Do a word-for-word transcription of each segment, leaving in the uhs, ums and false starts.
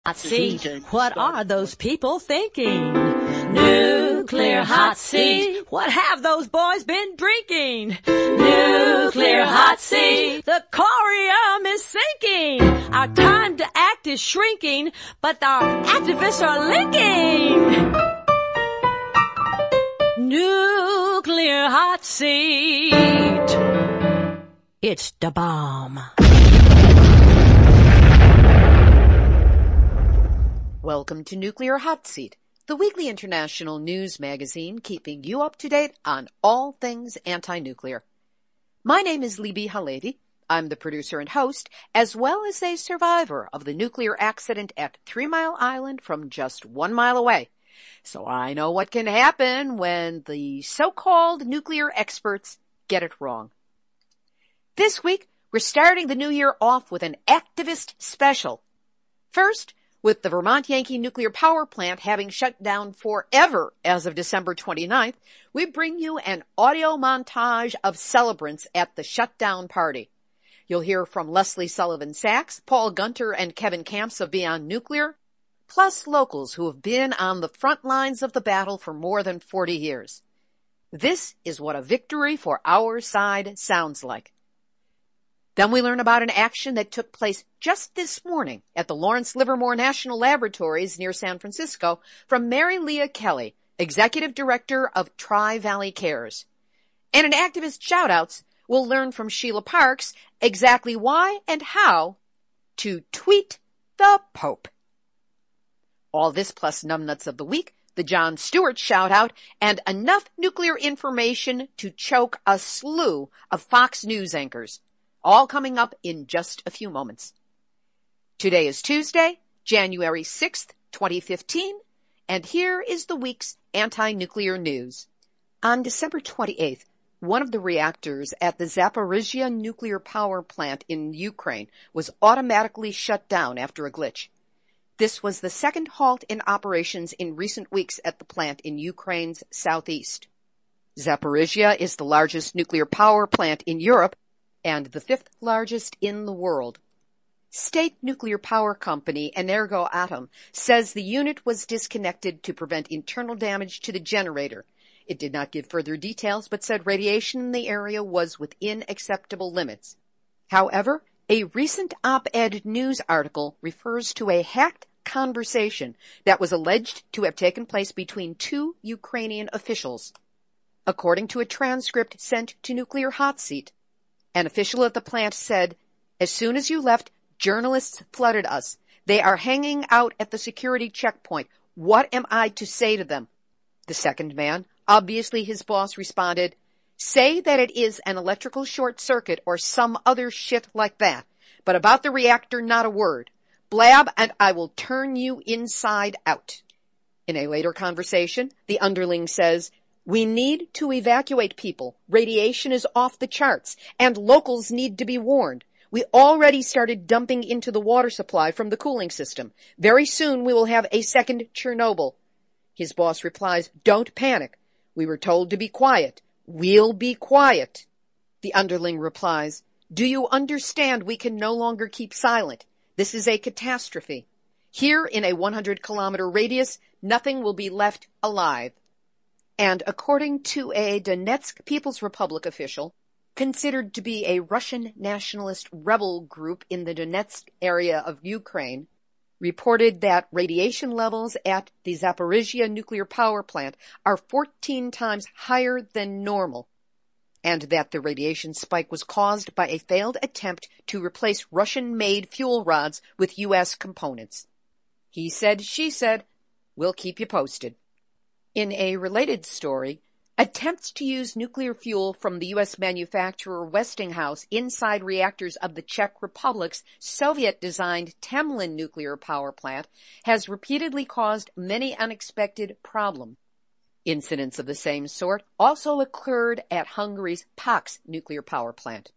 Hot seat. What are those people thinking? Nuclear hot seat. What have those boys been drinking? Nuclear hot seat. The corium is sinking. Our time to act is shrinking, but our activists are linking. Nuclear hot seat. It's the bomb. Welcome to Nuclear Hot Seat, the weekly international news magazine keeping you up to date on all things anti-nuclear. My name is Libbe HaLevy. I'm the producer and host, as well as a survivor of the nuclear accident at Three Mile Island from just one mile away. So I know what can happen when the so-called nuclear experts get it wrong. This week, we're starting the new year off with an activist special. First, with the Vermont Yankee nuclear power plant having shut down forever as of December twenty-ninth, we bring you an audio montage of celebrants at the shutdown party. You'll hear from Leslie Sullivan Sachs, Paul Gunter, and Kevin Camps of Beyond Nuclear, plus locals who have been on the front lines of the battle for more than forty years. This is what a victory for our side sounds like. Then we learn about an action that took place just this morning at the Lawrence Livermore National Laboratories near San Francisco from Mary Leah Kelly, Executive Director of Tri-Valley Cares. And in activist shout-outs, we'll learn from Sheila Parks exactly why and how to tweet the Pope. All this plus numbnuts of the week, the Jon Stewart shout-out, and enough nuclear information to choke a slew of Fox News anchors. All coming up in just a few moments. Today is Tuesday, January sixth, twenty fifteen, and here is the week's anti-nuclear news. On December twenty-eighth, one of the reactors at the Zaporizhzhia nuclear power plant in Ukraine was automatically shut down after a glitch. This was the second halt in operations in recent weeks at the plant in Ukraine's southeast. Zaporizhzhia is the largest nuclear power plant in Europe and the fifth largest in the world. State nuclear power company Energoatom says the unit was disconnected to prevent internal damage to the generator. It did not give further details, but said radiation in the area was within acceptable limits. However, a recent op-ed news article refers to a hacked conversation that was alleged to have taken place between two Ukrainian officials. According to a transcript sent to Nuclear Hot Seat, an official at the plant said, "As soon as you left, journalists flooded us. They are hanging out at the security checkpoint. What am I to say to them?" The second man, obviously his boss, responded, "Say that it is an electrical short circuit or some other shit like that. But about the reactor, not a word. Blab and I will turn you inside out." In a later conversation, the underling says, "We need to evacuate people. Radiation is off the charts, and locals need to be warned. We already started dumping into the water supply from the cooling system. Very soon we will have a second Chernobyl." His boss replies, "Don't panic. We were told to be quiet. We'll be quiet." The underling replies, "Do you understand we can no longer keep silent? This is a catastrophe. Here in a one hundred kilometer radius, nothing will be left alive." And according to a Donetsk People's Republic official, considered to be a Russian nationalist rebel group in the Donetsk area of Ukraine, reported that radiation levels at the Zaporizhzhia nuclear power plant are fourteen times higher than normal, and that the radiation spike was caused by a failed attempt to replace Russian-made fuel rods with U S components. He said, she said, we'll keep you posted. In a related story, attempts to use nuclear fuel from the U S manufacturer Westinghouse inside reactors of the Czech Republic's Soviet-designed Temelin nuclear power plant has repeatedly caused many unexpected problems. Incidents of the same sort also occurred at Hungary's Paks nuclear power plant.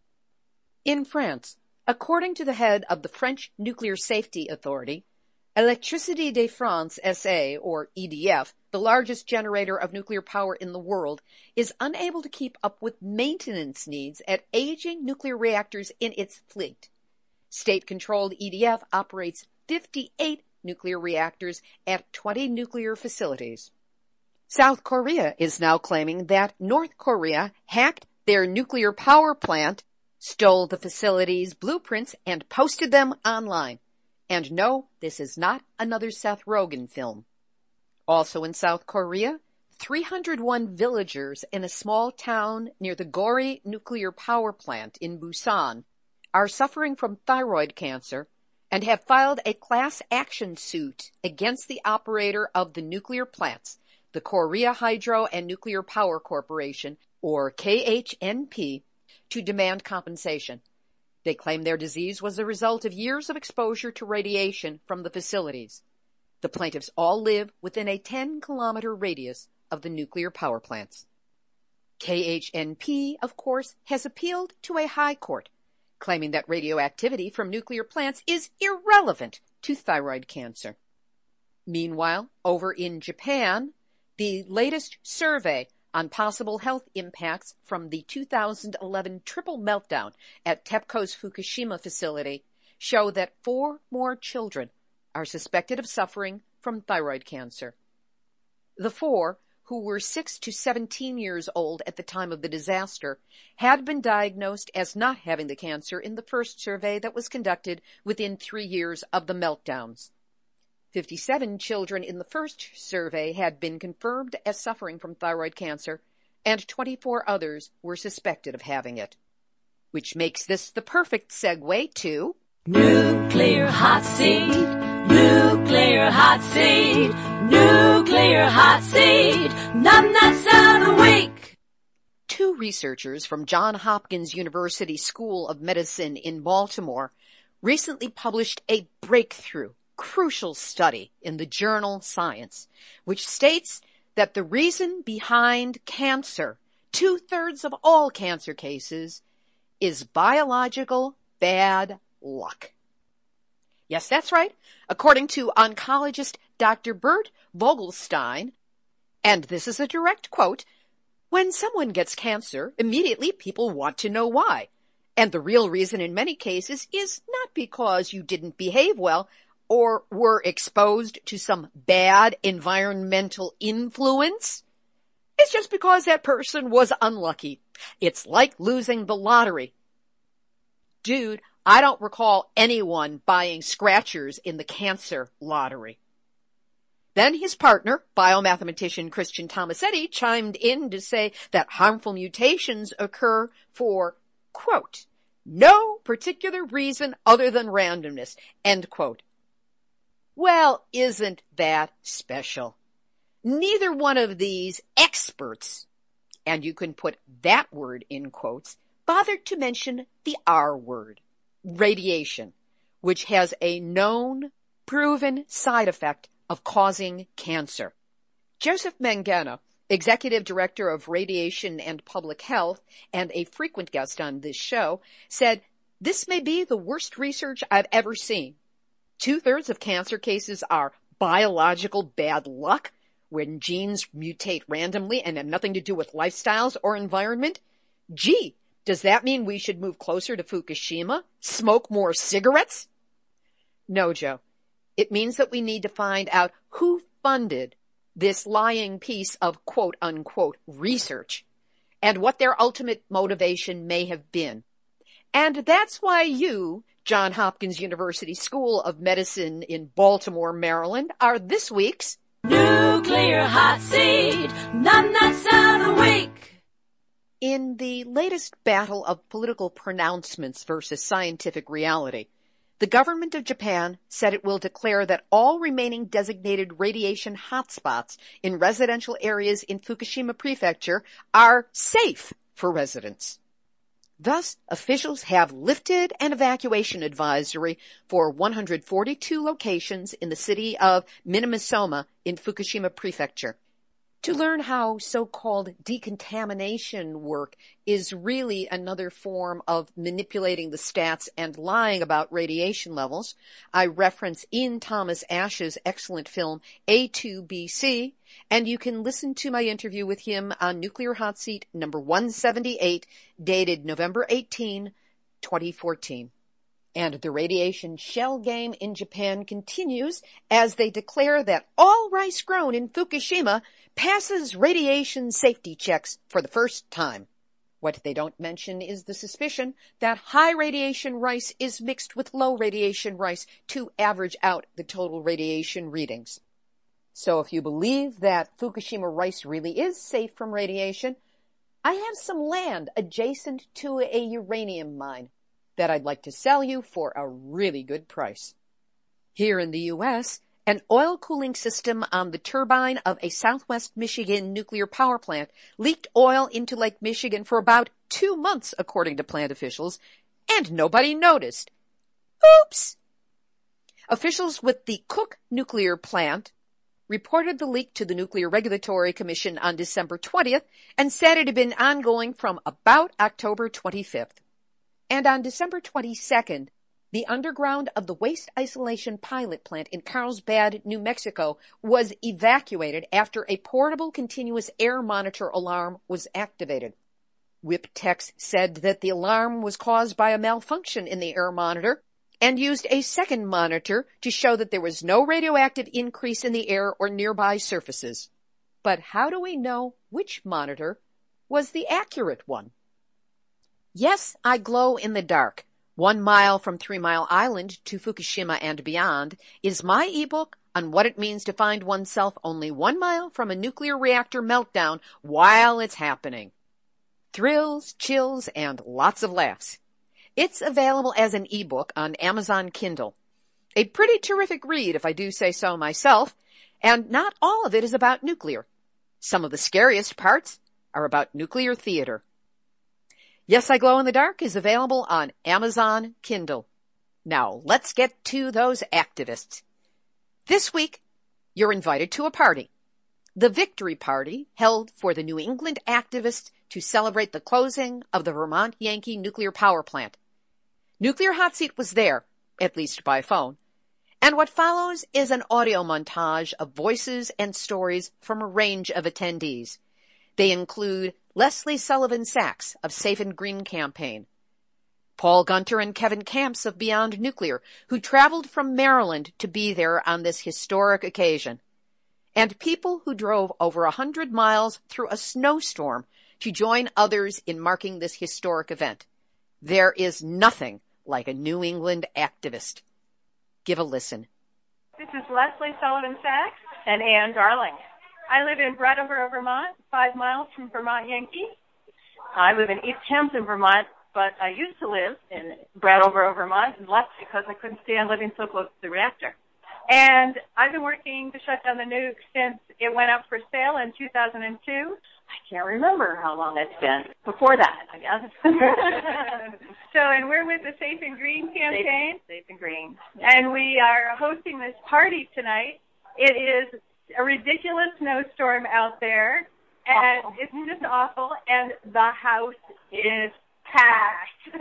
In France, according to the head of the French Nuclear Safety Authority, Électricité de France S A, or E D F, the largest generator of nuclear power in the world, is unable to keep up with maintenance needs at aging nuclear reactors in its fleet. State-controlled E D F operates fifty-eight nuclear reactors at twenty nuclear facilities. South Korea is now claiming that North Korea hacked their nuclear power plant, stole the facility's blueprints, and posted them online. And no, this is not another Seth Rogen film. Also in South Korea, three hundred one villagers in a small town near the Gori nuclear power plant in Busan are suffering from thyroid cancer and have filed a class action suit against the operator of the nuclear plants, the Korea Hydro and Nuclear Power Corporation, or K H N P, to demand compensation. They claim their disease was the result of years of exposure to radiation from the facilities. The plaintiffs all live within a ten-kilometer radius of the nuclear power plants. K H N P, of course, has appealed to a high court, claiming that radioactivity from nuclear plants is irrelevant to thyroid cancer. Meanwhile, over in Japan, the latest survey on possible health impacts from the two thousand eleven triple meltdown at TEPCO's Fukushima facility show that four more children are suspected of suffering from thyroid cancer. The four, who were six to seventeen years old at the time of the disaster, had been diagnosed as not having the cancer in the first survey that was conducted within three years of the meltdowns. fifty-seven children in the first survey had been confirmed as suffering from thyroid cancer, and twenty-four others were suspected of having it. Which makes this the perfect segue to Nuclear Hot Seat, Nuclear Hot Seat, Nuclear Hot Seat, Numbnuts of the Week. Two researchers from Johns Hopkins University School of Medicine in Baltimore recently published a breakthrough, crucial study in the journal Science, which states that the reason behind cancer, two-thirds of all cancer cases, is biological bad luck. Yes, that's right. According to oncologist Doctor Bert Vogelstein, and this is a direct quote, when someone gets cancer, immediately people want to know why. And the real reason in many cases is not because you didn't behave well or were exposed to some bad environmental influence. It's just because that person was unlucky. It's like losing the lottery. Dude, I don't recall anyone buying scratchers in the cancer lottery. Then his partner, biomathematician Christian Tomasetti, chimed in to say that harmful mutations occur for, quote, no particular reason other than randomness, end quote. Well, isn't that special? Neither one of these experts, and you can put that word in quotes, bothered to mention the R word, radiation, which has a known, proven side effect of causing cancer. Joseph Mangano, Executive Director of Radiation and Public Health and a frequent guest on this show, said, "This may be the worst research I've ever seen. Two-thirds of cancer cases are biological bad luck, when genes mutate randomly and have nothing to do with lifestyles or environment. Gee, does that mean we should move closer to Fukushima? Smoke more cigarettes?" No, Joe. It means that we need to find out who funded this lying piece of quote-unquote research and what their ultimate motivation may have been. And that's why you, Johns Hopkins University School of Medicine in Baltimore, Maryland, are this week's Nuclear Hot Seat, Numbnuts of the Week. In the latest battle of political pronouncements versus scientific reality, the government of Japan said it will declare that all remaining designated radiation hotspots in residential areas in Fukushima Prefecture are safe for residents. Thus, officials have lifted an evacuation advisory for one hundred forty-two locations in the city of Minamisoma in Fukushima Prefecture. To learn how so-called decontamination work is really another form of manipulating the stats and lying about radiation levels, I reference Ian Thomas Ash's excellent film A two B C, and you can listen to my interview with him on Nuclear Hot Seat number one seventy-eight, dated November eighteenth, twenty fourteen. And the radiation shell game in Japan continues as they declare that all rice grown in Fukushima passes radiation safety checks for the first time. What they don't mention is the suspicion that high radiation rice is mixed with low radiation rice to average out the total radiation readings. So if you believe that Fukushima rice really is safe from radiation, I have some land adjacent to a uranium mine that I'd like to sell you for a really good price. Here in the U S, an oil cooling system on the turbine of a Southwest Michigan nuclear power plant leaked oil into Lake Michigan for about two months, according to plant officials, and nobody noticed. Oops! Officials with the Cook nuclear plant reported the leak to the Nuclear Regulatory Commission on December twentieth and said it had been ongoing from about October twenty-fifth. And on December twenty-second, the underground of the Waste Isolation Pilot Plant in Carlsbad, New Mexico, was evacuated after a portable continuous air monitor alarm was activated. W I P techs said that the alarm was caused by a malfunction in the air monitor and used a second monitor to show that there was no radioactive increase in the air or nearby surfaces. But how do we know which monitor was the accurate one? Yes, I Glow in the Dark. One Mile from Three Mile Island to Fukushima and Beyond is my ebook on what it means to find oneself only one mile from a nuclear reactor meltdown while it's happening. Thrills, chills, and lots of laughs. It's available as an ebook on Amazon Kindle. A pretty terrific read, if I do say so myself, and not all of it is about nuclear. Some of the scariest parts are about nuclear theater. Yes, I Glow in the Dark is available on Amazon Kindle. Now, let's get to those activists. This week, you're invited to a party. The Victory Party, held for the New England activists to celebrate the closing of the Vermont Yankee nuclear power plant. Nuclear Hot Seat was there, at least by phone. And what follows is an audio montage of voices and stories from a range of attendees. They include Leslie Sullivan Sachs of Safe and Green Campaign, Paul Gunter and Kevin Camps of Beyond Nuclear, who traveled from Maryland to be there on this historic occasion, and people who drove over a hundred miles through a snowstorm to join others in marking this historic event. There is nothing like a New England activist. Give a listen. This is Leslie Sullivan Sachs and Ann Darling. I live in Brattleboro, Vermont, five miles from Vermont Yankee. I live in East Hampton, Vermont, but I used to live in Brattleboro, Vermont, and left because I couldn't stand living so close to the reactor. And I've been working to shut down the nuke since it went up for sale in two thousand two. I can't remember how long it's been. Before that, I guess. So, and we're with the Safe and Green campaign. Safe, Safe and Green. And we are hosting this party tonight. It is a ridiculous snowstorm out there, and awful. It's just awful, and the house is packed.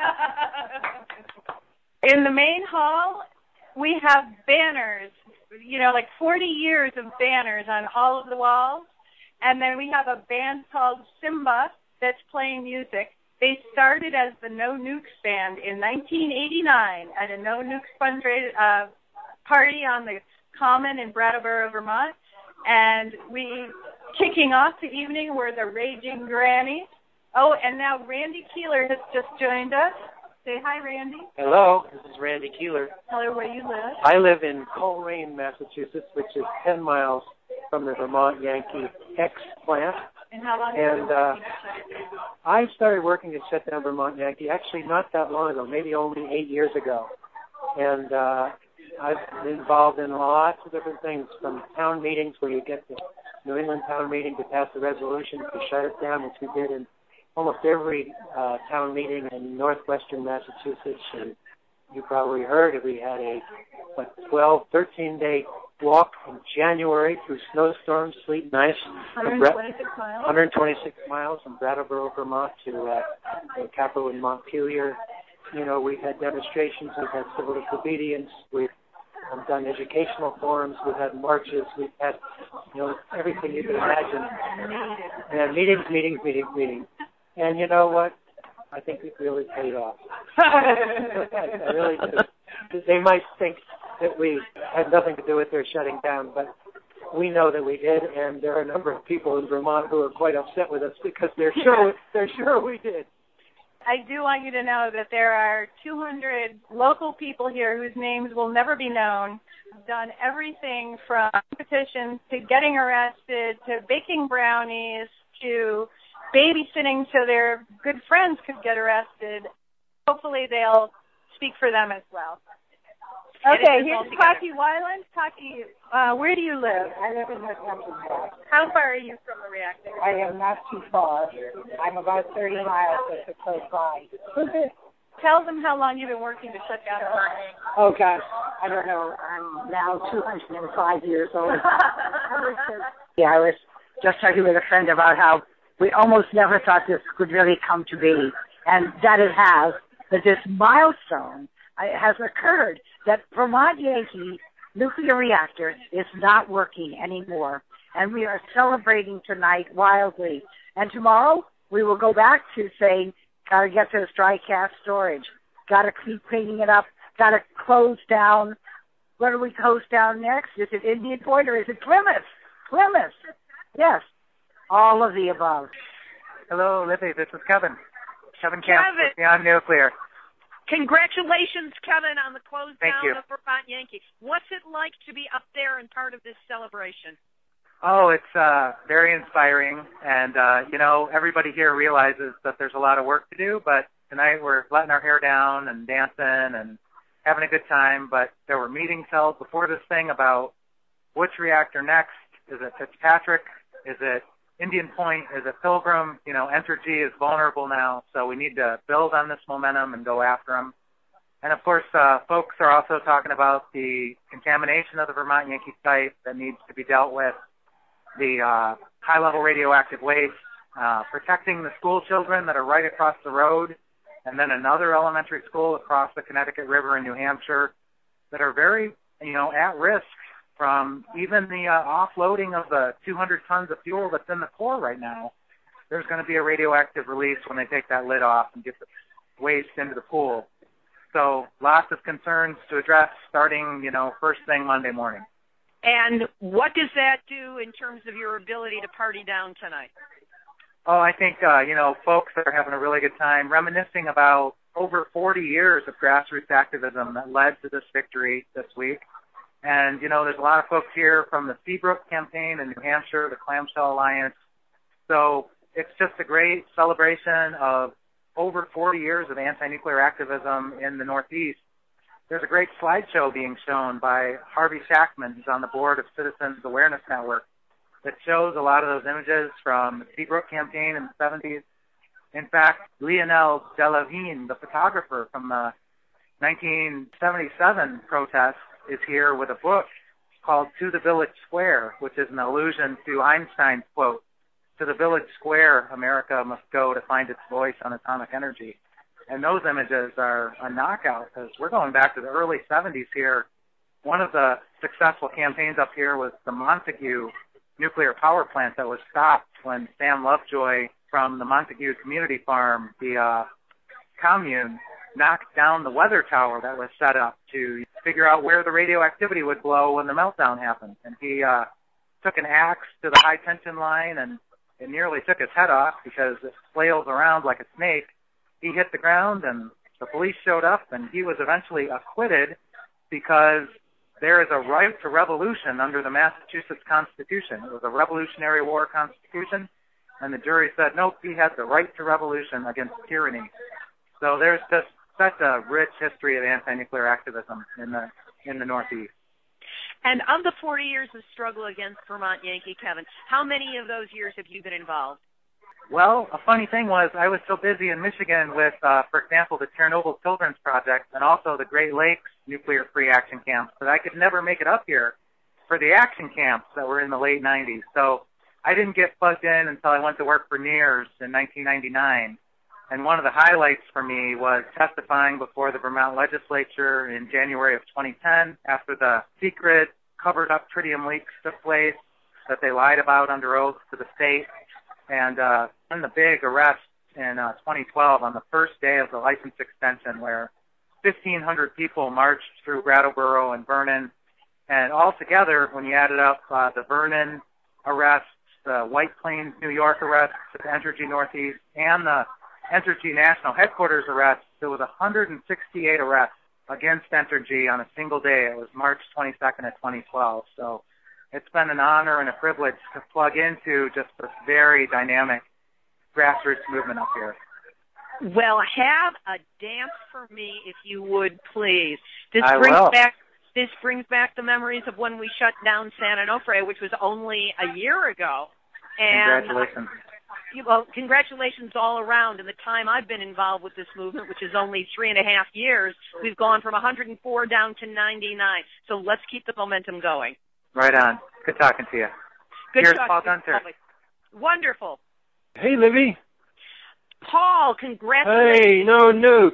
In the main hall, we have banners, you know, like forty years of banners on all of the walls, and then we have a band called Simba that's playing music. They started as the No Nukes Band in nineteen eighty-nine at a No Nukes fundraiser uh, party on the Common in Brattleboro, Vermont, and we kicking off the evening were the Raging Grannies. Oh, and now Randy Keeler has just joined us. Say hi, Randy. Hello, this is Randy Keeler. Tell her where you live. I live in Coleraine, Massachusetts, which is ten miles from the Vermont Yankee X plant. And how long And uh, I started working to shut down Vermont Yankee actually not that long ago, maybe only eight years ago. And uh, I've been involved in lots of different things, from town meetings where you get the New England town meeting to pass a resolution to shut it down, which we did in almost every uh, town meeting in northwestern Massachusetts. And you probably heard that we had a what, twelve, thirteen-day walk in January through snowstorms, sleet, and ice. one hundred twenty-six miles. one hundred twenty-six miles from Brattleboro, Vermont to uh, the capital in Montpelier. You know, we've had demonstrations, we've had civil disobedience, we've um, done educational forums, we've had marches, we've had, you know, everything you can imagine. And meetings, meetings, meetings, meetings. And you know what? I think it really paid off. I really do. They might think that we had nothing to do with their shutting down, but we know that we did, and there are a number of people in Vermont who are quite upset with us because they're sure they're sure we did. I do want you to know that there are two hundred local people here whose names will never be known, have done everything from petitions to getting arrested to baking brownies to babysitting so their good friends could get arrested. Hopefully they'll speak for them as well. Okay, here's Taki Weiland. Taki, uh, where do you live? I live in Northampton. How far are you from the reactor? I am not too far. I'm about thirty miles, but it's close by. Tell them how long you've been working to shut down the mine. Oh, gosh, I don't know. I'm now two hundred five years old. Yeah, I was just talking with a friend about how we almost never thought this could really come to be, and that it has, that this milestone has occurred, that Vermont Yankee nuclear reactor is not working anymore. And we are celebrating tonight wildly. And tomorrow we will go back to saying, got to get this dry cask storage, got to keep cleaning it up, got to close down. What do we close down next? Is it Indian Point or is it Plymouth? Plymouth. Yes. All of the above. Hello, Libby. This is Kevin. Kevin Camp with Beyond Nuclear. Congratulations, Kevin, on the close Thank down you. of Vermont Yankee. What's it like to be up there and part of this celebration? Oh, it's uh, very inspiring. And, uh, you know, everybody here realizes that there's a lot of work to do, but tonight we're letting our hair down and dancing and having a good time. But there were meetings held before this thing about which reactor next. Is it Fitzpatrick? Is it Indian Point? Is it Pilgrim? You know, Entergy is vulnerable now, so we need to build on this momentum and go after them. And, of course, uh, folks are also talking about the contamination of the Vermont Yankee site that needs to be dealt with, the uh, high-level radioactive waste, uh, protecting the school children that are right across the road, and then another elementary school across the Connecticut River in New Hampshire that are very, you know, at risk from even the uh, offloading of the two hundred tons of fuel that's in the core right now. There's going to be a radioactive release when they take that lid off and get the waste into the pool. So lots of concerns to address starting, you know, first thing Monday morning. And what does that do in terms of your ability to party down tonight? Oh, I think, uh, you know, folks are having a really good time reminiscing about over forty years of grassroots activism that led to this victory this week. And, you know, there's a lot of folks here from the Seabrook campaign in New Hampshire, the Clamshell Alliance. So it's just a great celebration of over forty years of anti-nuclear activism in the Northeast. There's a great slideshow being shown by Harvey Shackman, who's on the board of Citizens Awareness Network, that shows a lot of those images from the Seabrook campaign in the seventies. In fact, Lionel Delavigne, the photographer from the nineteen seventy-seven protest, is here with a book called To the Village Square, which is an allusion to Einstein's quote, "To the village square, America must go to find its voice on atomic energy." And those images are a knockout because we're going back to the early seventies here. One of the successful campaigns up here was the Montague nuclear power plant that was stopped when Sam Lovejoy from the Montague Community Farm, the uh, commune, knocked down the weather tower that was set up to figure out where the radioactivity would blow when the meltdown happened. And he uh, took an axe to the high-tension line, and it nearly took his head off because it flails around like a snake. He hit the ground, and the police showed up, and he was eventually acquitted because there is a right to revolution under the Massachusetts Constitution. It was a Revolutionary War Constitution, and the jury said, nope, he had the right to revolution against tyranny. So there's just such a rich history of anti-nuclear activism in the in the Northeast. And of the forty years of struggle against Vermont Yankee, Kevin, how many of those years have you been involved? Well, a funny thing was I was so busy in Michigan with, uh, for example, the Chernobyl Children's Project and also the Great Lakes nuclear-free action camps that I could never make it up here for the action camps that were in the late nineties. So I didn't get plugged in until I went to work for NEARS in nineteen ninety-nine. And one of the highlights for me was testifying before the Vermont legislature in January of twenty ten after the secret covered-up tritium leaks took place that they lied about under oath to the state. And uh, in the big arrest in uh, twenty twelve on the first day of the license extension, where fifteen hundred people marched through Brattleboro and Vernon. And altogether, when you added up uh, the Vernon arrests, the White Plains, New York arrests, the Entergy Northeast, and the Entergy National Headquarters arrests, there was one hundred sixty-eight arrests against Entergy on a single day. It was March twenty-second of twenty twelve. So it's been an honor and a privilege to plug into just this very dynamic grassroots movement up here. Well, have a dance for me, if you would, please. This I brings will. back this brings back the memories of when we shut down San Onofre, which was only a year ago. And Congratulations. Uh, well, congratulations all around. In the time I've been involved with this movement, which is only three and a half years, we've gone from one hundred four down to ninety-nine. So let's keep the momentum going. Right on. Good talking to you. Good Here's talking Paul to you, Gunter. Paul. Wonderful. Hey, Libby. Paul, congratulations. Hey, no nukes.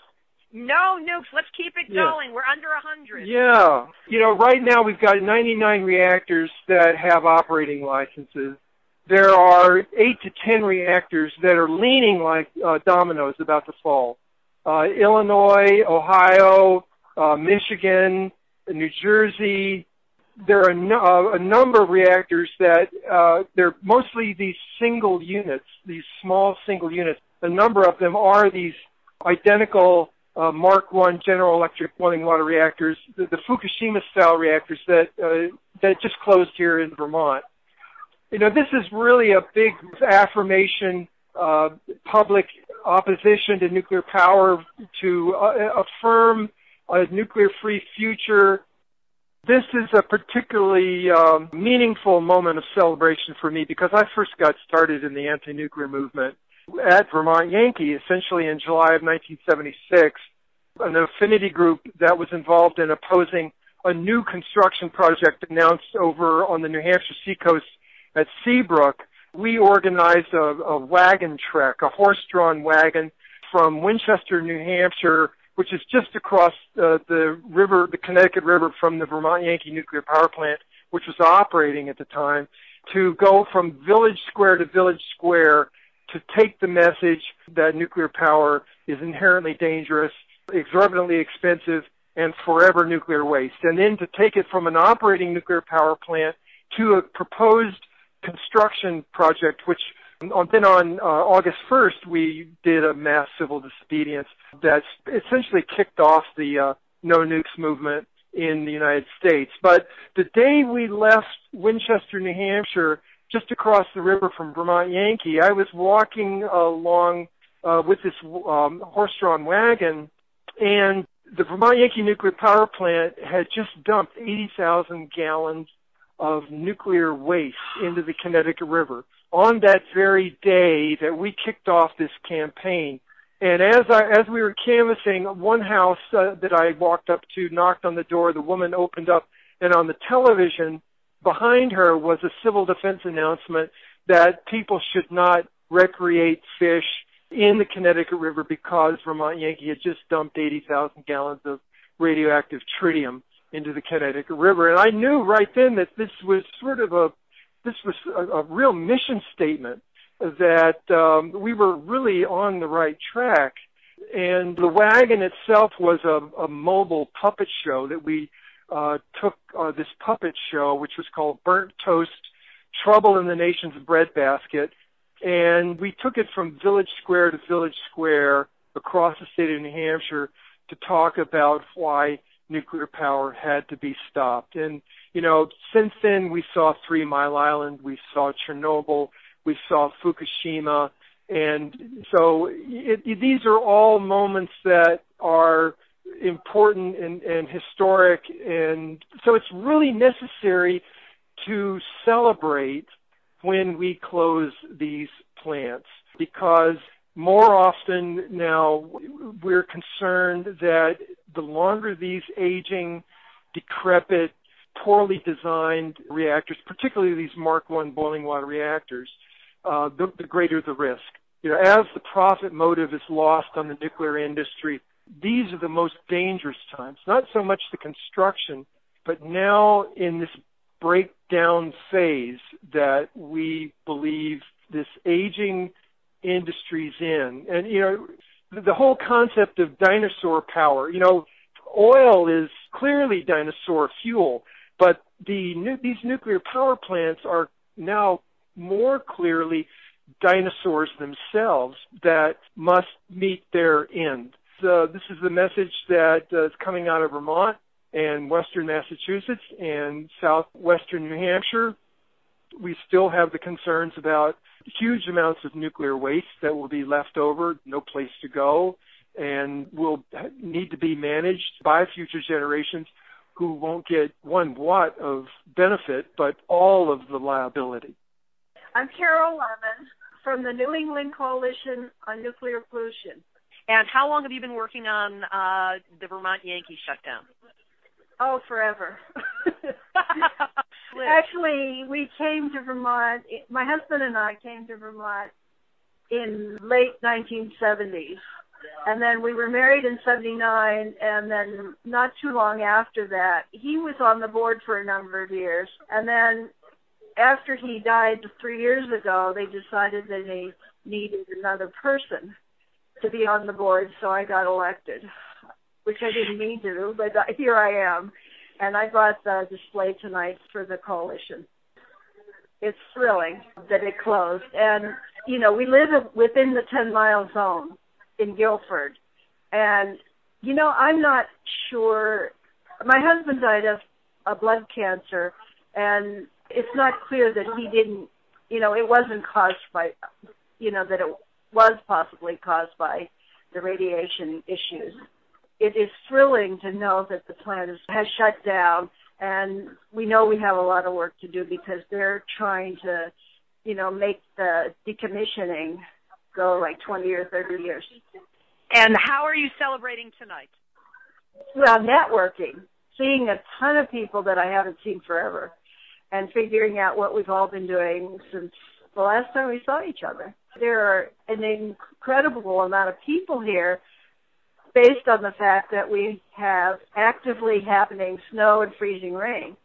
No nukes. Let's keep it Yeah. going. We're under one hundred. Yeah. You know, right now we've got ninety-nine reactors that have operating licenses. There are eight to ten reactors that are leaning like uh, dominoes about to fall. Uh, Illinois, Ohio, uh, Michigan, New Jersey. There are no, uh, a number of reactors that uh, they're mostly these single units, these small single units. A number of them are these identical uh, Mark one General Electric boiling water reactors, the, the Fukushima-style reactors that uh, that just closed here in Vermont. You know, this is really a big affirmation, uh, public opposition to nuclear power, to uh, affirm a nuclear-free future. This is a particularly um, meaningful moment of celebration for me because I first got started in the anti-nuclear movement at Vermont Yankee, essentially in July of nineteen seventy-six, an affinity group that was involved in opposing a new construction project announced over on the New Hampshire seacoast at Seabrook. We organized a, a wagon trek, a horse-drawn wagon from Winchester, New Hampshire, which is just across uh, the river, the Connecticut River from the Vermont Yankee nuclear power plant, which was operating at the time, to go from village square to village square to take the message that nuclear power is inherently dangerous, exorbitantly expensive, and forever nuclear waste. And then to take it from an operating nuclear power plant to a proposed construction project, which on, then on uh, August first, we did a mass civil disobedience that's essentially kicked off the uh, no nukes movement in the United States. But the day we left Winchester, New Hampshire, just across the river from Vermont Yankee, I was walking along uh, with this um, horse-drawn wagon, and the Vermont Yankee nuclear power plant had just dumped eighty thousand gallons of nuclear waste into the Connecticut River on that very day that we kicked off this campaign. And as I, as we were canvassing, one house uh, that I walked up to knocked on the door. The woman opened up, and on the television behind her was a civil defense announcement that people should not recreate fish in the Connecticut River because Vermont Yankee had just dumped eighty thousand gallons of radioactive tritium into the Connecticut River. And I knew right then that this was sort of a, this was a, a real mission statement that um, we were really on the right track. And the wagon itself was a, a mobile puppet show that we uh, took uh, this puppet show, which was called Burnt Toast, Trouble in the Nation's Breadbasket. And we took it from village square to village square across the state of New Hampshire to talk about why nuclear power had to be stopped. And, you know, since then we saw Three Mile Island, we saw Chernobyl, we saw Fukushima. And so it, it, these are all moments that are important and, and historic. And so it's really necessary to celebrate when we close these plants, because more often now we're concerned that the longer these aging, decrepit, poorly designed reactors, particularly these Mark one boiling water reactors, uh, the, the greater the risk. You know, as the profit motive is lost on the nuclear industry, these are the most dangerous times. Not so much the construction, but now in this breakdown phase that we believe this aging industries in. And, you know, the whole concept of dinosaur power, you know, oil is clearly dinosaur fuel, but the these nuclear power plants are now more clearly dinosaurs themselves that must meet their end. So this is the message that uh, is coming out of Vermont and western Massachusetts and southwestern New Hampshire. We still have the concerns about huge amounts of nuclear waste that will be left over, no place to go, and will need to be managed by future generations who won't get one watt of benefit, but all of the liability. I'm Carol Lemon from the New England Coalition on Nuclear Pollution. And how long have you been working on uh, the Vermont Yankee shutdown? Oh, forever. Actually, we came to Vermont, my husband and I came to Vermont in late nineteen seventies. And then we were married in seventy-nine, and then not too long after that, he was on the board for a number of years. And then after he died three years ago, they decided that they needed another person to be on the board, so I got elected, which I didn't mean to, but here I am. And I brought the display tonight for the coalition. It's thrilling that it closed. And, you know, we live within the ten-mile zone in Guilford. And, you know, I'm not sure. My husband died of a blood cancer, and it's not clear that he didn't, you know, it wasn't caused by, you know, that it was possibly caused by the radiation issues. It is thrilling to know that the plant is, has shut down, and we know we have a lot of work to do because they're trying to, you know, make the decommissioning go like twenty or thirty years. And how are you celebrating tonight? Well, networking, seeing a ton of people that I haven't seen forever, and figuring out what we've all been doing since the last time we saw each other. There are an incredible amount of people here based on the fact that we have actively happening snow and freezing rain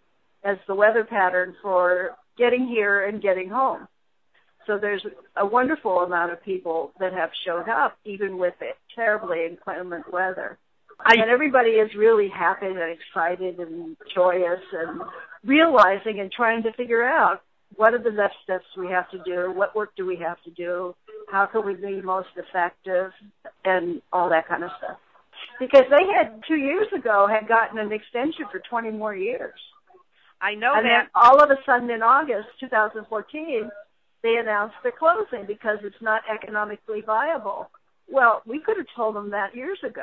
as the weather pattern for getting here and getting home. So there's a wonderful amount of people that have showed up, even with it terribly inclement weather. I, and everybody is really happy and excited and joyous and realizing and trying to figure out what are the next steps we have to do, what work do we have to do, how can we be most effective, and all that kind of stuff. Because they had, two years ago, had gotten an extension for twenty more years. I know and that. And then all of a sudden in August two thousand fourteen, they announced they're closing because it's not economically viable. Well, we could have told them that years ago.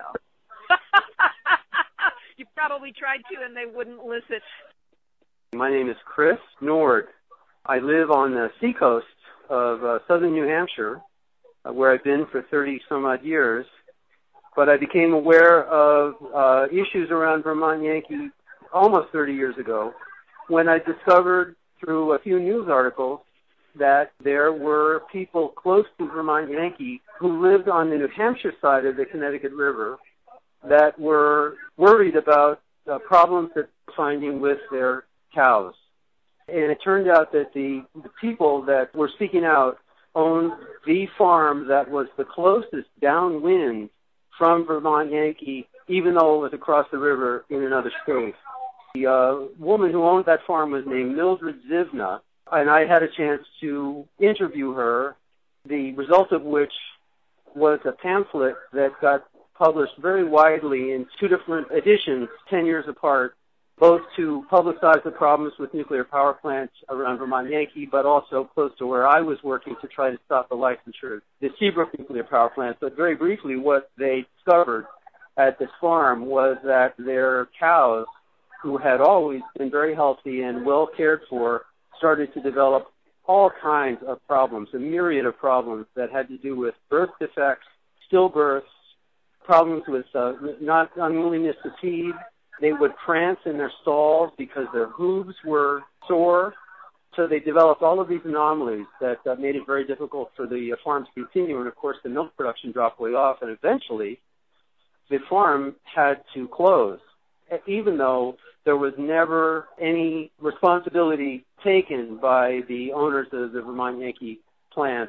You probably tried to, and they wouldn't listen. My name is Chris Nord. I live on the seacoast of uh, southern New Hampshire, uh, where I've been for thirty some odd years. But I became aware of uh, issues around Vermont Yankee almost thirty years ago when I discovered through a few news articles that there were people close to Vermont Yankee who lived on the New Hampshire side of the Connecticut River that were worried about uh, problems that they were finding with their cows. And it turned out that the, the people that were speaking out owned the farm that was the closest downwind from Vermont Yankee, even though it was across the river in another state. The uh, woman who owned that farm was named Mildred Zivna, and I had a chance to interview her, the result of which was a pamphlet that got published very widely in two different editions, ten years apart, both to publicize the problems with nuclear power plants around Vermont Yankee, but also close to where I was working to try to stop the licensure of the Seabrook nuclear power plant. But very briefly, what they discovered at this farm was that their cows, who had always been very healthy and well cared for, started to develop all kinds of problems, a myriad of problems that had to do with birth defects, stillbirths, problems with uh, not unwillingness to feed. They would prance in their stalls because their hooves were sore. So they developed all of these anomalies that uh, made it very difficult for the uh, farm to continue. And, of course, the milk production dropped way off. And eventually, the farm had to close, even though there was never any responsibility taken by the owners of the Vermont Yankee plant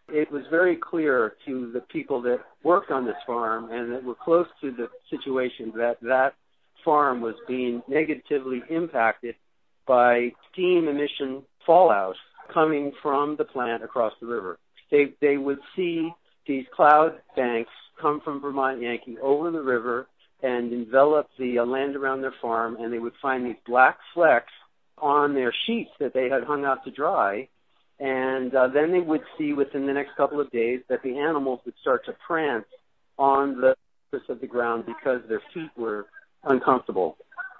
It was very clear to the people that worked on this farm and that were close to the situation that that farm was being negatively impacted by steam emission fallout coming from the plant across the river. They they would see these cloud banks come from Vermont Yankee over the river and envelop the uh, land around their farm, and they would find these black flecks on their sheets that they had hung out to dry. And uh, then they would see within the next couple of days that the animals would start to prance on the surface of the ground because their feet were uncomfortable.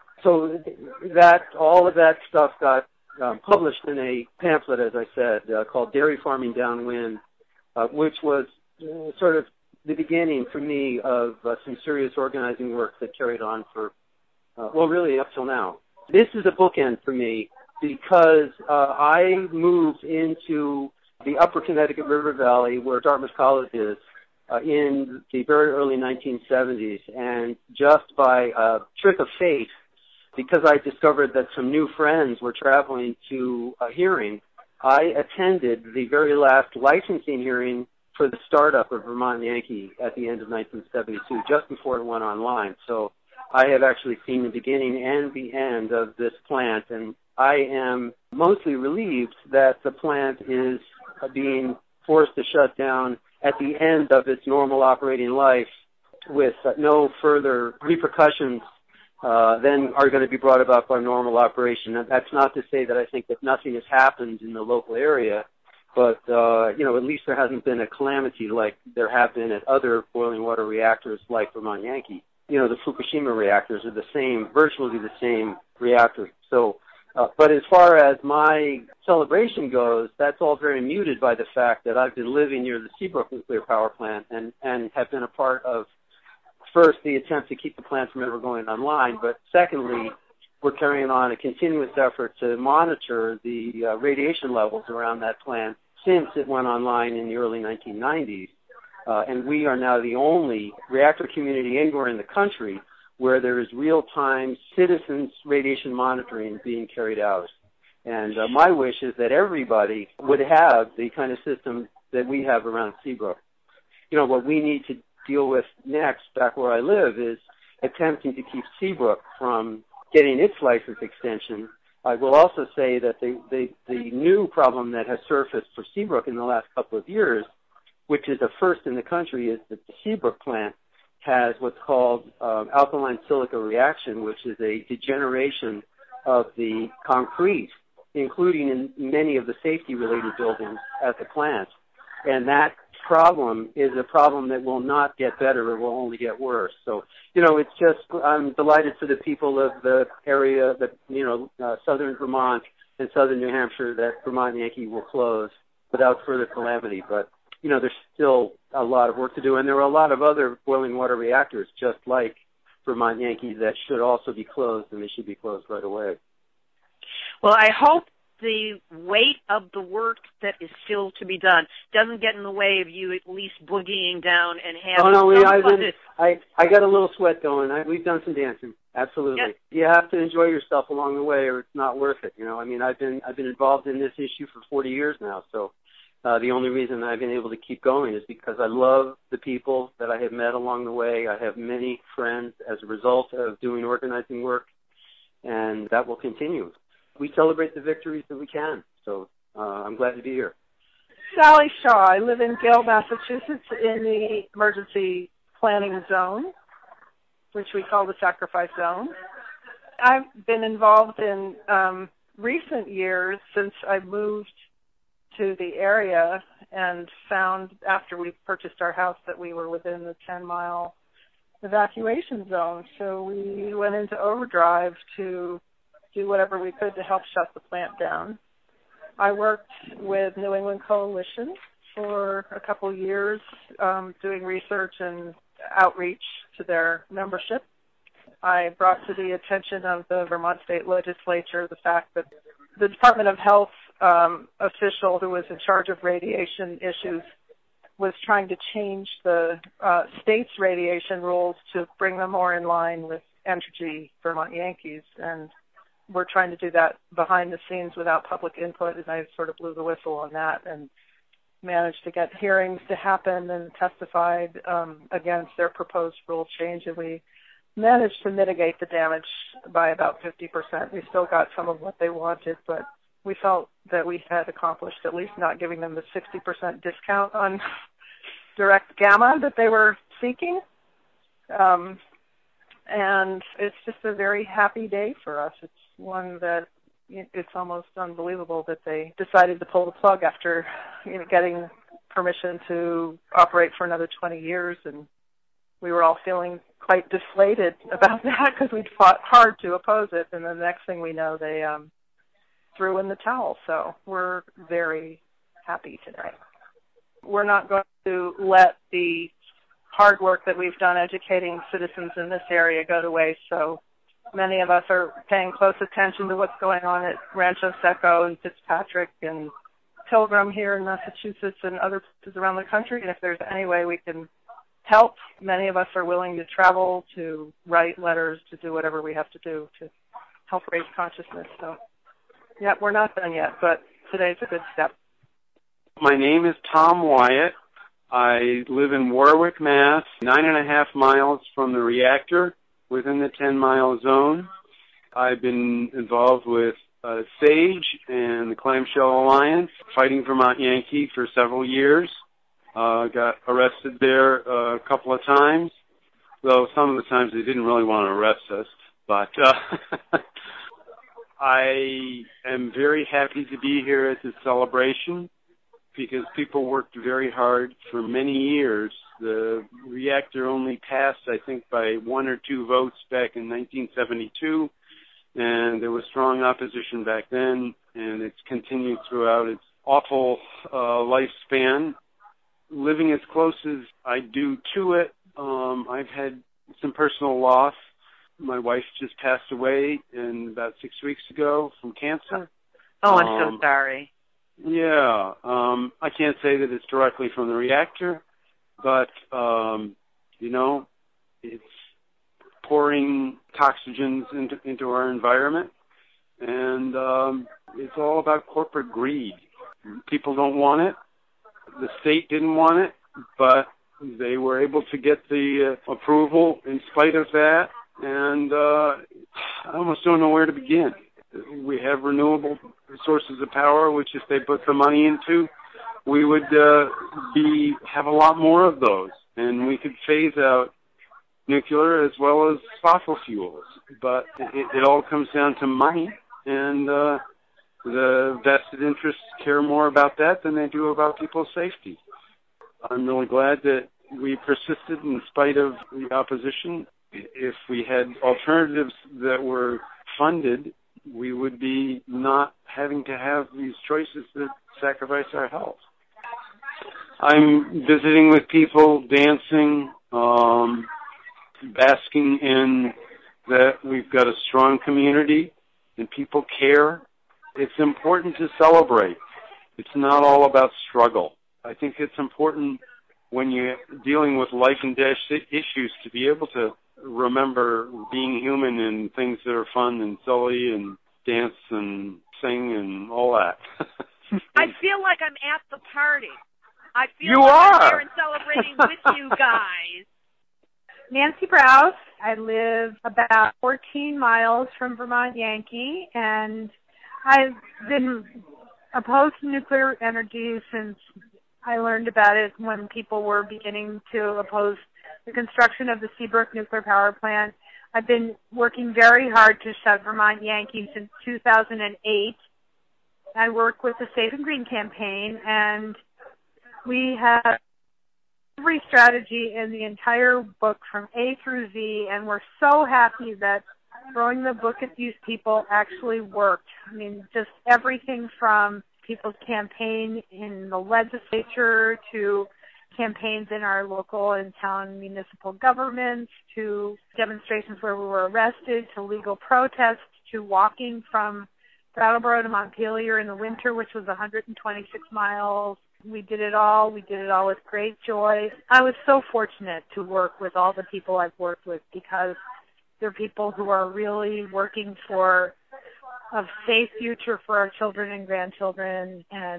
So that all of that stuff got um, published in a pamphlet, as I said, uh, called Dairy Farming Downwind, uh, which was uh, sort of the beginning for me of uh, some serious organizing work that carried on for, uh, well, really up till now. This is a bookend for me because uh, I moved into the upper Connecticut River Valley where Dartmouth College is uh, in the very early nineteen seventies. And just by a trick of fate, because I discovered that some new friends were traveling to a hearing, I attended the very last licensing hearing for the startup of Vermont Yankee at the end of nineteen seventy-two, just before it went online. So I have actually seen the beginning and the end of this plant, and I am mostly relieved that the plant is being forced to shut down at the end of its normal operating life with uh, no further repercussions uh, than are going to be brought about by normal operation. And that's not to say that I think that nothing has happened in the local area, but, uh, you know, at least there hasn't been a calamity like there have been at other boiling water reactors like Vermont Yankee. You know, the Fukushima reactors are the same, virtually the same reactor. So, uh, but as far as my celebration goes, that's all very muted by the fact that I've been living near the Seabrook nuclear power plant and, and have been a part of, first, the attempt to keep the plant from ever going online, but secondly, we're carrying on a continuous effort to monitor the uh, radiation levels around that plant since it went online in the early nineteen nineties. Uh, and we are now the only reactor community anywhere in the country where there is real-time citizens radiation monitoring being carried out. And uh, my wish is that everybody would have the kind of system that we have around Seabrook. You know, what we need to deal with next, back where I live, is attempting to keep Seabrook from getting its license extension. I will also say that the, the, the new problem that has surfaced for Seabrook in the last couple of years, which is a first in the country, is that the Seabrook plant has what's called um, alkaline silica reaction, which is a degeneration of the concrete, including in many of the safety-related buildings at the plant. And that problem is a problem that will not get better, it will only get worse. So, you know, it's just, I'm delighted for the people of the area, that, you know, uh, southern Vermont and southern New Hampshire, that Vermont Yankee will close without further calamity. But, you know, there's still a lot of work to do, and there are a lot of other boiling water reactors just like Vermont Yankee that should also be closed, and they should be closed right away. Well, I hope the weight of the work that is still to be done doesn't get in the way of you at least boogieing down and having oh, no, we, some I've fun. been, I, I got a little sweat going. I, we've done some dancing. Absolutely. Yes. You have to enjoy yourself along the way or it's not worth it. You know, I mean, I've been, I've been involved in this issue for forty years now. So, uh, the only reason I've been able to keep going is because I love the people that I have met along the way. I have many friends as a result of doing organizing work, and that will continue. We celebrate the victories that we can. So, uh, I'm glad to be here. Sally Shaw. I live in Gale, Massachusetts, in the emergency planning zone, which we call the sacrifice zone. I've been involved in um, recent years since I moved to the area and found after we purchased our house that we were within the ten-mile evacuation zone. So we went into overdrive to do whatever we could to help shut the plant down. I worked with New England Coalition for a couple of years um, doing research and outreach to their membership. I brought to the attention of the Vermont State Legislature the fact that the Department of Health um, official who was in charge of radiation issues was trying to change the uh, state's radiation rules to bring them more in line with Entergy Vermont Yankees, and we're trying to do that behind the scenes without public input, and I sort of blew the whistle on that. And managed to get hearings to happen and testified um, against their proposed rule change, and we managed to mitigate the damage by about fifty percent. We still got some of what they wanted, but we felt that we had accomplished at least not giving them the sixty percent discount on direct gamma that they were seeking. Um, and it's just a very happy day for us. It's one that it's almost unbelievable that they decided to pull the plug after, you know, getting permission to operate for another twenty years, and we were all feeling quite deflated about that because we'd fought hard to oppose it, and then the next thing we know, they um, threw in the towel. So we're very happy today. We're not going to let the hard work that we've done educating citizens in this area go to waste. So many of us are paying close attention to what's going on at Rancho Seco and Fitzpatrick and Pilgrim here in Massachusetts and other places around the country. And if there's any way we can help, many of us are willing to travel, to write letters, to do whatever we have to do to help raise consciousness. So, yeah, we're not done yet, but today's a good step. My name is Tom Wyatt. I live in Warwick, Mass, nine and a half miles from the reactor, within the ten-mile zone. I've been involved with uh, SAGE and the Clamshell Alliance, fighting Vermont Yankee for several years. Uh, got arrested there uh, a couple of times, though some of the times they didn't really want to arrest us. But uh, I am very happy to be here at this celebration because people worked very hard for many years. The reactor only passed, I think, by one or two votes back in nineteen seventy-two, and there was strong opposition back then, and it's continued throughout its awful uh, lifespan. Living as close as I do to it, um, I've had some personal loss. My wife just passed away in about six weeks ago from cancer. Oh, I'm um, so sorry. Yeah, um, I can't say that it's directly from the reactor, but, um, you know, it's pouring toxins into, into our environment, and um, it's all about corporate greed. People don't want it. The state didn't want it, but they were able to get the uh, approval in spite of that, and uh, I almost don't know where to begin. We have renewable sources of power, which if they put the money into, we would uh, be have a lot more of those, and we could phase out nuclear as well as fossil fuels. But it, it all comes down to money, and uh, the vested interests care more about that than they do about people's safety. I'm really glad that we persisted in spite of the opposition. If we had alternatives that were funded, we would be not having to have these choices that sacrifice our health. I'm visiting with people, dancing, um, basking in that we've got a strong community and people care. It's important to celebrate. It's not all about struggle. I think it's important when you're dealing with life and death issues to be able to remember being human and things that are fun and silly and dance and sing and all that. I feel like I'm at the party. I feel you like are. I'm here and celebrating with you guys. Nancy Browse. I live about fourteen miles from Vermont Yankee, and I've been opposed to nuclear energy since I learned about it when people were beginning to oppose the construction of the Seabrook nuclear power plant. I've been working very hard to shut Vermont Yankee since two thousand eight. I work with the Safe and Green campaign, and we have every strategy in the entire book from A through Z, and we're so happy that throwing the book at these people actually worked. I mean, just everything from people's campaign in the legislature to campaigns in our local and town municipal governments to demonstrations where we were arrested to legal protests to walking from Brattleboro to Montpelier in the winter, which was one hundred twenty-six miles. We did it all. We did it all with great joy. I was so fortunate to work with all the people I've worked with because they're people who are really working for a safe future for our children and grandchildren and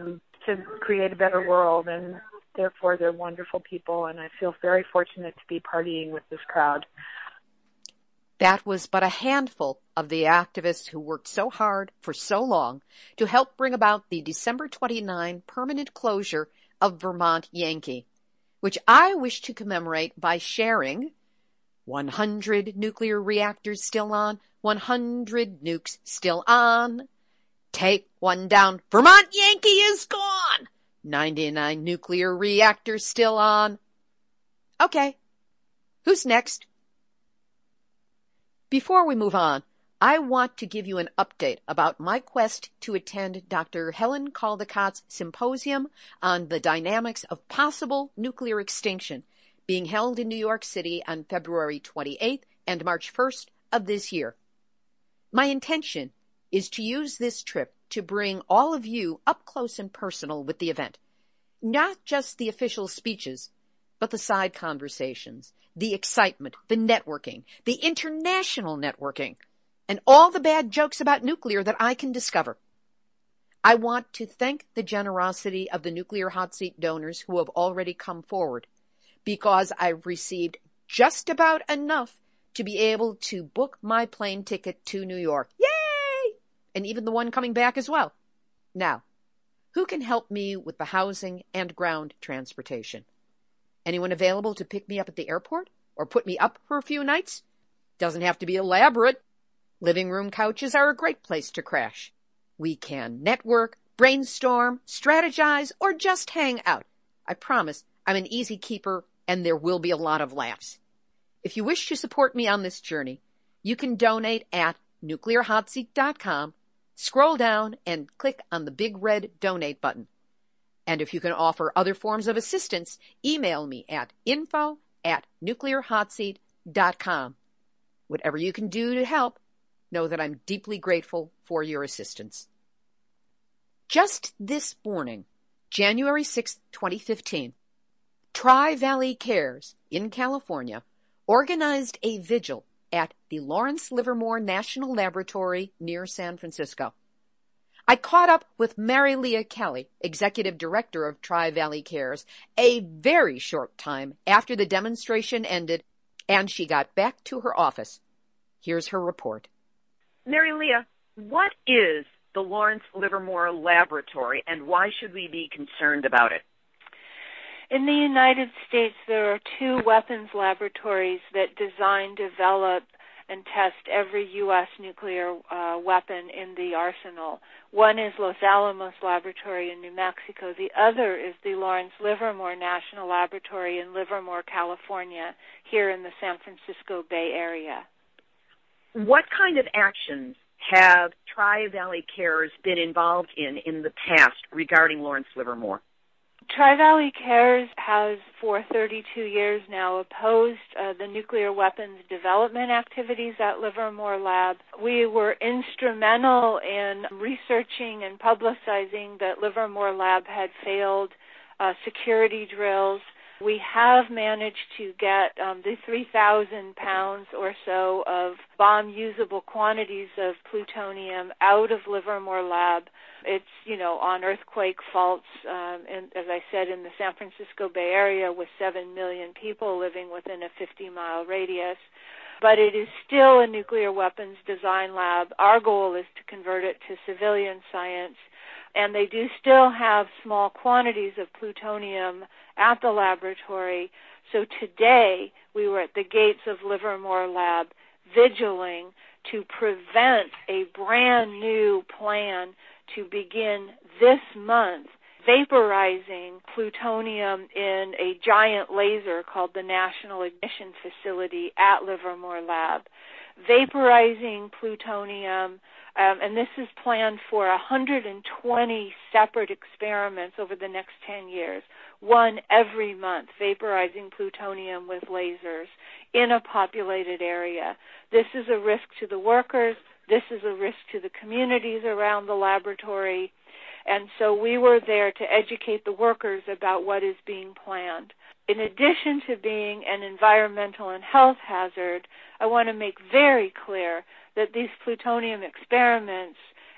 to create a better world, and therefore they're wonderful people, and I feel very fortunate to be partying with this crowd. That was but a handful of the activists who worked so hard for so long to help bring about the December twenty-ninth permanent closure of Vermont Yankee, which I wish to commemorate by sharing one hundred nuclear reactors still on, one hundred nukes still on. Take one down, Vermont Yankee is gone. ninety-nine nuclear reactors still on. Okay, who's next? Before we move on, I want to give you an update about my quest to attend Doctor Helen Caldicott's symposium on the dynamics of possible nuclear extinction, being held in New York City on February twenty-eighth and March first of this year. My intention is to use this trip to bring all of you up close and personal with the event. Not just the official speeches, but the side conversations, the excitement, the networking, the international networking, and all the bad jokes about nuclear that I can discover. I want to thank the generosity of the Nuclear Hot Seat donors who have already come forward, because I've received just about enough to be able to book my plane ticket to New York. Yay! And even the one coming back as well. Now, who can help me with the housing and ground transportation? Anyone available to pick me up at the airport or put me up for a few nights? Doesn't have to be elaborate. Living room couches are a great place to crash. We can network, brainstorm, strategize, or just hang out. I promise I'm an easy keeper and there will be a lot of laughs. If you wish to support me on this journey, you can donate at nuclear hot seat dot com, scroll down and click on the big red donate button. And if you can offer other forms of assistance, email me at info at nuclear hot seat dot com. Whatever you can do to help, know that I'm deeply grateful for your assistance. Just this morning, January sixth, twenty fifteen, Tri-Valley Cares in California organized a vigil at the Lawrence Livermore National Laboratory near San Francisco. I caught up with Mary Leah Kelly, Executive Director of Tri-Valley Cares, a very short time after the demonstration ended, and she got back to her office. Here's her report. Mary Leah, what is the Lawrence Livermore Laboratory, and why should we be concerned about it? In the United States, there are two weapons laboratories that design, develop, and test every U S nuclear uh, weapon in the arsenal. One is Los Alamos Laboratory in New Mexico. The other is the Lawrence Livermore National Laboratory in Livermore, California, here in the San Francisco Bay Area. What kind of actions have Tri-Valley Cares been involved in in the past regarding Lawrence Livermore? Tri-Valley Cares has, for thirty-two years now, opposed uh, the nuclear weapons development activities at Livermore Lab. We were instrumental in researching and publicizing that Livermore Lab had failed uh, security drills. We have managed to get um, the three thousand pounds or so of bomb-usable quantities of plutonium out of Livermore Lab. It's, you know, on earthquake faults, um, and as I said, in the San Francisco Bay Area with seven million people living within a fifty-mile radius. But it is still a nuclear weapons design lab. Our goal is to convert it to civilian science, and they do still have small quantities of plutonium at the laboratory. So today, we were at the gates of Livermore Lab vigiling to prevent a brand new plan to begin this month vaporizing plutonium in a giant laser called the National Ignition Facility at Livermore Lab. Vaporizing plutonium, um, and this is planned for one hundred twenty separate experiments over the next ten years, one every month, vaporizing plutonium with lasers in a populated area. This is a risk to the workers. This is a risk to the communities around the laboratory. And so we were there to educate the workers about what is being planned. In addition to being an environmental and health hazard, I want to make very clear that these plutonium experiments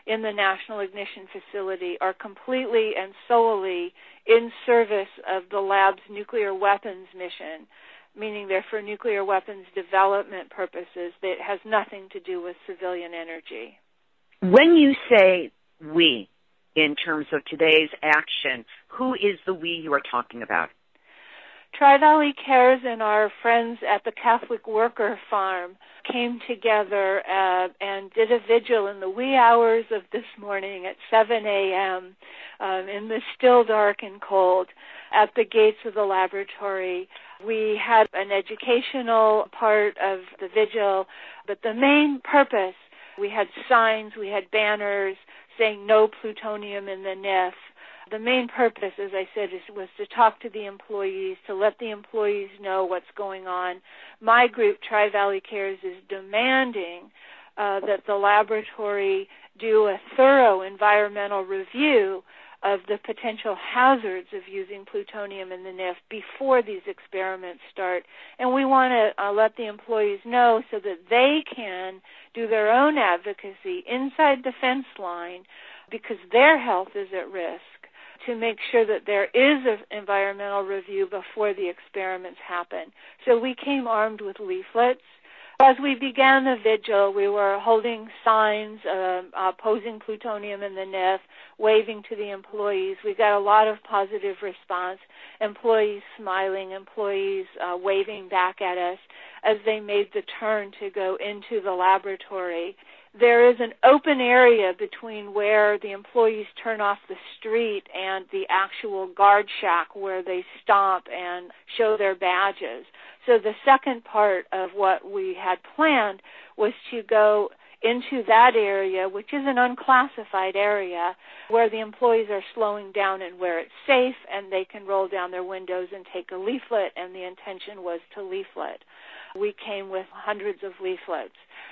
in the National Ignition Facility are completely and solely in service of the lab's nuclear weapons mission, meaning they're for nuclear weapons development purposes. That has nothing to do with civilian energy. When you say we, in terms of today's action, who is the we you are talking about? Tri-Valley Cares and our friends at the Catholic Worker Farm came together uh, and did a vigil in the wee hours of this morning at seven a.m. Um, in the still dark and cold at the gates of the laboratory. We had an educational part of the vigil, but the main purpose, we had signs, we had banners saying no plutonium in the N I F. The main purpose, as I said, is, was to talk to the employees, to let the employees know what's going on. My group, Tri-Valley Cares, is demanding uh, that the laboratory do a thorough environmental review of the potential hazards of using plutonium in the N I F before these experiments start. And we want to uh, let the employees know so that they can do their own advocacy inside the fence line, because their health is at risk, to make sure that there is an environmental review before the experiments happen. So we came armed with leaflets. As we began the vigil, we were holding signs uh, opposing plutonium in the N I F, waving to the employees. We got a lot of positive response, employees smiling, employees uh, waving back at us as they made the turn to go into the laboratory. There is an open area between where the employees turn off the street and the actual guard shack where they stomp and show their badges. So the second part of what we had planned was to go into that area, which is an unclassified area, where the employees are slowing down and where it's safe, and they can roll down their windows and take a leaflet, and the intention was to leaflet. We came with hundreds of leaflets.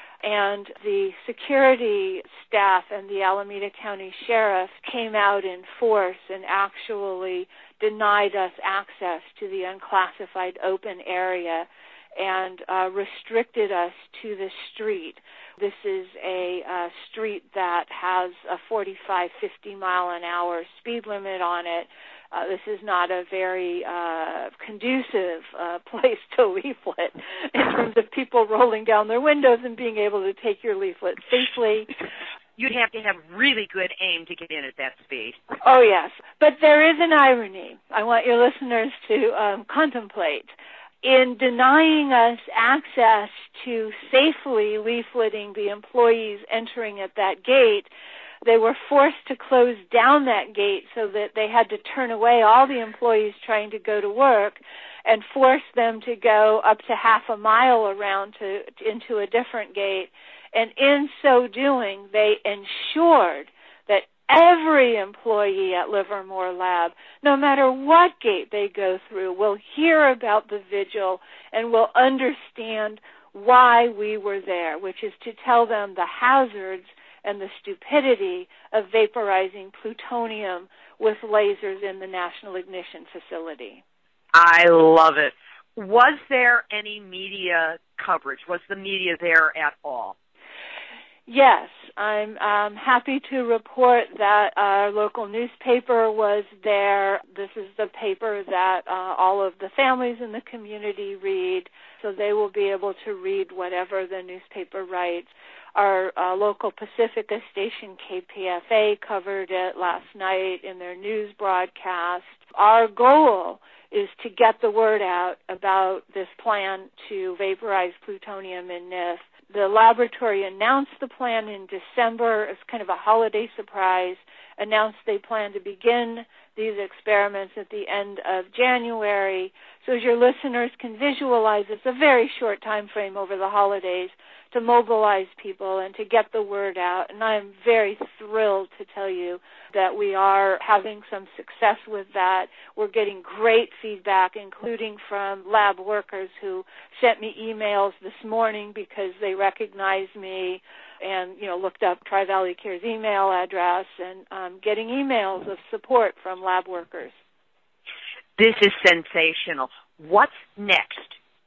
And the security staff and the Alameda County Sheriff came out in force and actually denied us access to the unclassified open area and uh, restricted us to the street. This is a uh, street that has a forty-five, fifty mile an hour speed limit on it. Uh, this is not a very uh, conducive uh, place to leaflet in terms of people rolling down their windows and being able to take your leaflet safely. You'd have to have really good aim to get in at that speed. Oh, yes. But there is an irony I want your listeners to um, contemplate. In denying us access to safely leafleting the employees entering at that gate, they were forced to close down that gate so that they had to turn away all the employees trying to go to work and force them to go up to half a mile around to into a different gate. And in so doing, they ensured that every employee at Livermore Lab, no matter what gate they go through, will hear about the vigil and will understand why we were there, which is to tell them the hazards and the stupidity of vaporizing plutonium with lasers in the National Ignition Facility. I love it. Was there any media coverage? Was the media there at all? Yes, I'm um, happy to report that our local newspaper was there. This is the paper that uh, all of the families in the community read, so they will be able to read whatever the newspaper writes. Our uh, local Pacifica station, K P F A, covered it last night in their news broadcast. Our goal is to get the word out about this plan to vaporize plutonium in N I F. The laboratory announced the plan in December as kind of a holiday surprise, announced they plan to begin these experiments at the end of January. So as your listeners can visualize, it's a very short time frame over the holidays to mobilize people and to get the word out. And I'm very thrilled to tell you that we are having some success with that. We're getting great feedback, including from lab workers who sent me emails this morning because they recognized me and, you know, looked up Tri-Valley Care's email address, and um, getting emails of support from lab workers. This is sensational. What's next?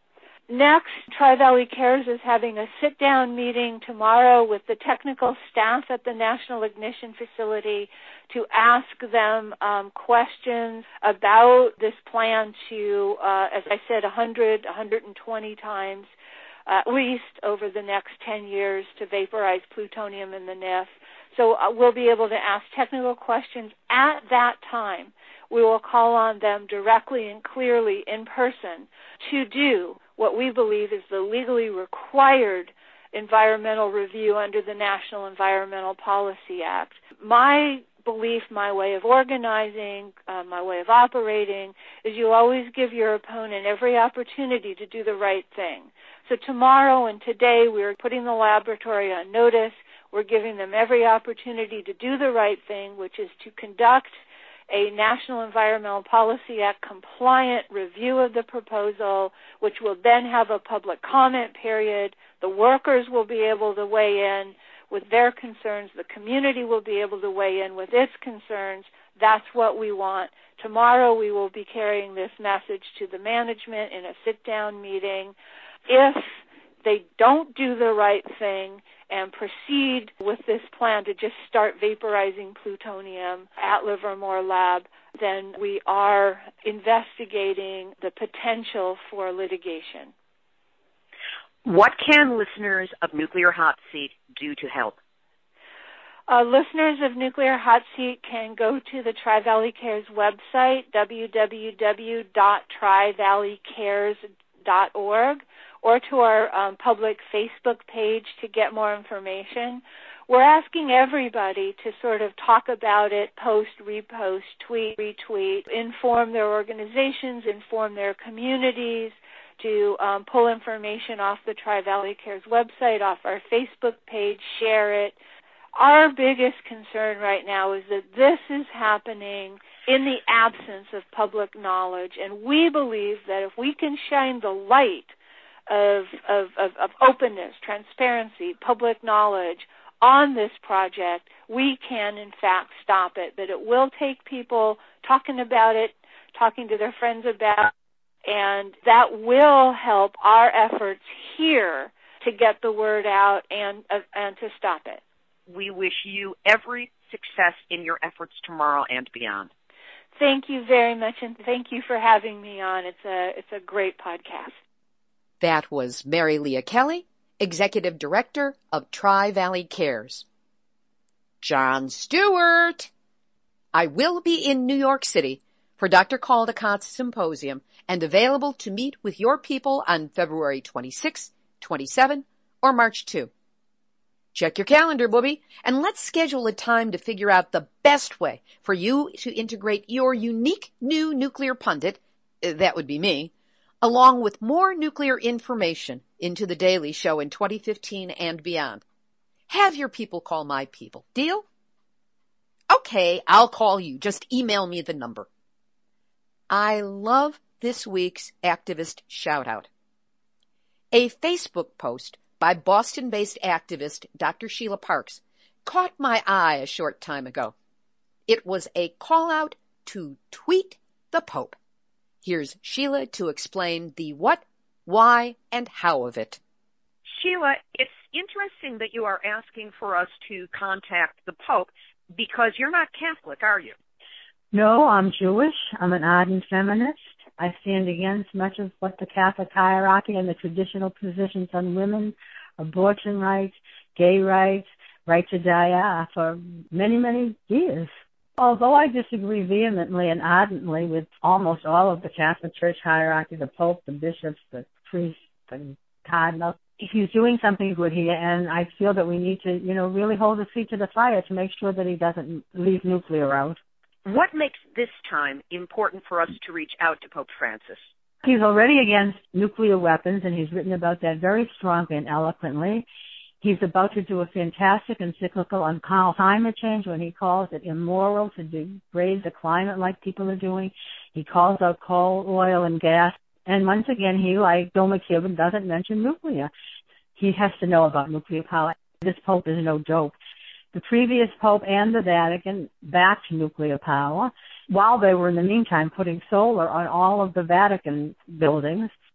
Next, Tri-Valley Cares is having a sit-down meeting tomorrow with the technical staff at the National Ignition Facility to ask them um, questions about this plan to, uh, as I said, one hundred, one hundred twenty times uh, at least over the next ten years to vaporize plutonium in the N I F. So uh, we'll be able to ask technical questions at that time. We will call on them directly and clearly in person to do what we believe is the legally required environmental review under the National Environmental Policy Act. My belief, my way of organizing, uh, my way of operating is you always give your opponent every opportunity to do the right thing. So tomorrow and today we're putting the laboratory on notice. We're giving them every opportunity to do the right thing, which is to conduct a National Environmental Policy Act compliant review of the proposal, which will then have a public comment period. The workers will be able to weigh in with their concerns. The community will be able to weigh in with its concerns. That's what we want. Tomorrow we will be carrying this message to the management in a sit-down meeting. If they don't do the right thing and proceed with this plan to just start vaporizing plutonium at Livermore Lab, then we are investigating the potential for litigation. What can listeners of Nuclear Hot Seat do to help? Uh, listeners of Nuclear Hot Seat can go to the Tri-Valley Cares website, w w w dot tri valley cares dot org, or to our um, public Facebook page to get more information. We're asking everybody to sort of talk about it, post, repost, tweet, retweet, inform their organizations, inform their communities, to um, pull information off the Tri-Valley Cares website, off our Facebook page, share it. Our biggest concern right now is that this is happening in the absence of public knowledge, and we believe that if we can shine the light of, of, of, of openness, transparency, public knowledge on this project, we can, in fact, stop it. But it will take people talking about it, talking to their friends about it, and that will help our efforts here to get the word out and, uh, and to stop it. We wish you every success in your efforts tomorrow and beyond. Thank you very much, and thank you for having me on. It's a, it's a great podcast. That was Mary Leah Kelly, Executive Director of Tri-Valley Cares. Jon Stewart. I will be in New York City for Doctor Caldicott's symposium and available to meet with your people on February twenty-sixth, twenty-seventh, or March second. Check your calendar, booby, and let's schedule a time to figure out the best way for you to integrate your unique new nuclear pundit, that would be me, along with more nuclear information into the Daily Show in twenty fifteen and beyond. Have your people call my people. Deal? Okay, I'll call you. Just email me the number. I love this week's activist shout-out. A Facebook post by Boston-based activist Doctor Sheila Parks caught my eye a short time ago. It was a call-out to tweet the Pope. Here's Sheila to explain the what, why, and how of it. Sheila, it's interesting that you are asking for us to contact the Pope because you're not Catholic, are you? No, I'm Jewish. I'm an ardent feminist. I stand against much of what the Catholic hierarchy and the traditional positions on women, abortion rights, gay rights, right to die are for many, many years. Although I disagree vehemently and ardently with almost all of the Catholic Church hierarchy, the Pope, the bishops, the priests, the cardinals, he's doing something good here, and I feel that we need to, you know, really hold his feet to the fire to make sure that he doesn't leave nuclear out. What makes this time important for us to reach out to Pope Francis? He's already against nuclear weapons, and he's written about that very strongly and eloquently. He's about to do a fantastic encyclical on climate change when he calls it immoral to degrade the climate like people are doing. He calls out coal, oil, and gas. And once again, he, like Bill McKibben, doesn't mention nuclear. He has to know about nuclear power. This Pope is no joke. The previous Pope and the Vatican backed nuclear power while they were, in the meantime, putting solar on all of the Vatican buildings.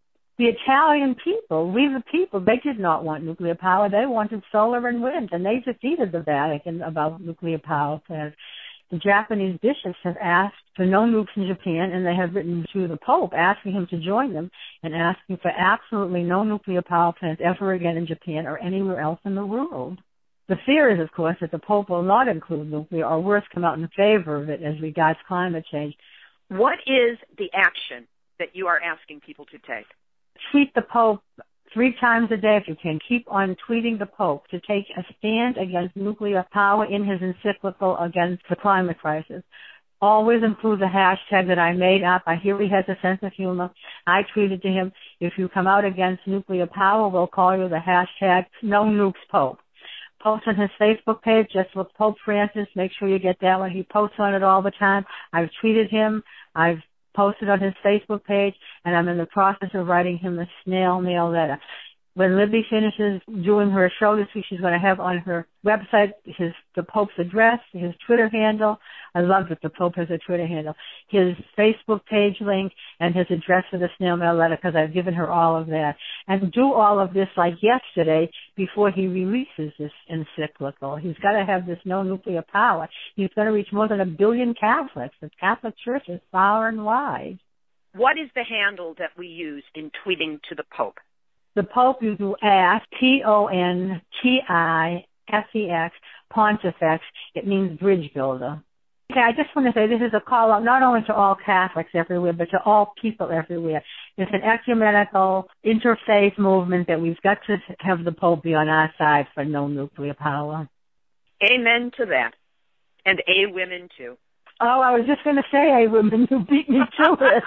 The Italian people, we the people, they did not want nuclear power. They wanted solar and wind, and they defeated the Vatican about nuclear power plants. The Japanese bishops have asked for no nukes in Japan, and they have written to the Pope asking him to join them and asking for absolutely no nuclear power plants ever again in Japan or anywhere else in the world. The fear is, of course, that the Pope will not include nuclear or worse, come out in favor of it as regards climate change. What is the action that you are asking people to take? Tweet the Pope three times a day if you can. Keep on tweeting the Pope to take a stand against nuclear power in his encyclical against the climate crisis. Always include the hashtag that I made up. I hear he has a sense of humor. I tweeted to him, if you come out against nuclear power, we'll call you the hashtag No Nukes Pope. Post on his Facebook page, just look Pope Francis. Make sure you get that one. He posts on it all the time. I've tweeted him. I've posted on his Facebook page, and I'm in the process of writing him a snail mail letter. When Libby finishes doing her show this week, she's going to have on her website his the Pope's address, his Twitter handle. I love that the Pope has a Twitter handle. His Facebook page link and his address for the snail mail letter, because I've given her all of that. And do all of this like yesterday before he releases this encyclical. He's got to have this no nuclear power. He's going to reach more than a billion Catholics. The Catholic Church is far and wide. What is the handle that we use in tweeting to the Pope? The Pope, you do ask, P O N T I F E X, Pontifex. It means bridge builder. Okay, I just want to say this is a call out not only to all Catholics everywhere, but to all people everywhere. It's an ecumenical interfaith movement that we've got to have the Pope be on our side for no nuclear power. Amen to that. And A women too. Oh, I was just going to say A women. You beat me to it.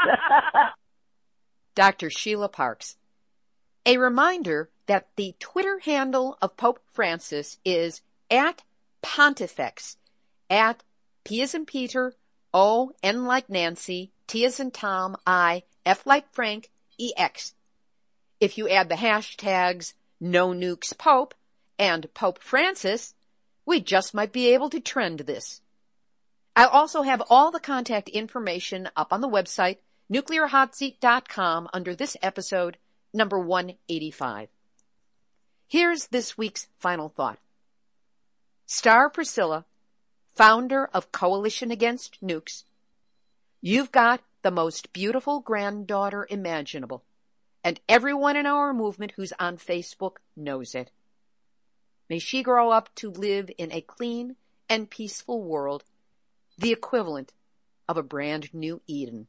Doctor Sheila Parks. A reminder that the Twitter handle of Pope Francis is at Pontifex, at P as in Peter, O, N like Nancy, T as in Tom, I, F like Frank, E X. If you add the hashtags No Nukes Pope and Pope Francis, we just might be able to trend this. I'll also have all the contact information up on the website, nuclear hot seat dot com, under this episode, number one eighty-five. Here's this week's final thought. Star Priscilla, founder of Coalition Against Nukes, you've got the most beautiful granddaughter imaginable, and everyone in our movement who's on Facebook knows it. May she grow up to live in a clean and peaceful world, the equivalent of a brand new Eden.